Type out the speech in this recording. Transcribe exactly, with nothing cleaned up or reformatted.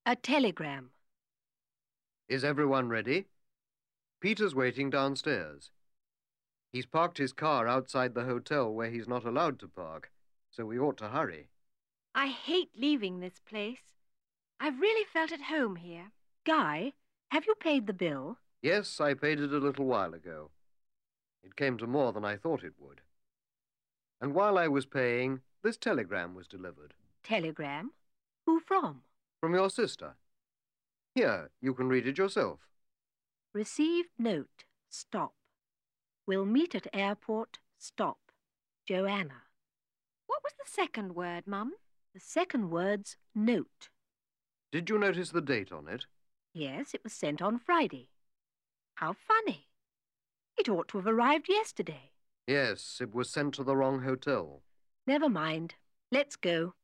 A telegram. Is everyone ready? Peter's waiting downstairs. He's parked his car outside the hotel where he's not allowed to park, so we ought to hurry. I hate leaving this place. I've really felt at home here. Guy, have you paid the bill? Yes, I paid it a little while ago. It came to more than I thought it would. And while I was paying, this telegram was delivered. Telegram? Who from? From your sister. Here, you can read it yourself. Received note. Stop. Will meet at airport. Stop. Joanna. What was the second word, Mum? The second word's note. Did you notice the date on it? Yes, it was sent on Friday. How funny. It ought to have arrived yesterday. Yes, it was sent to the wrong hotel. Never mind. Let's go.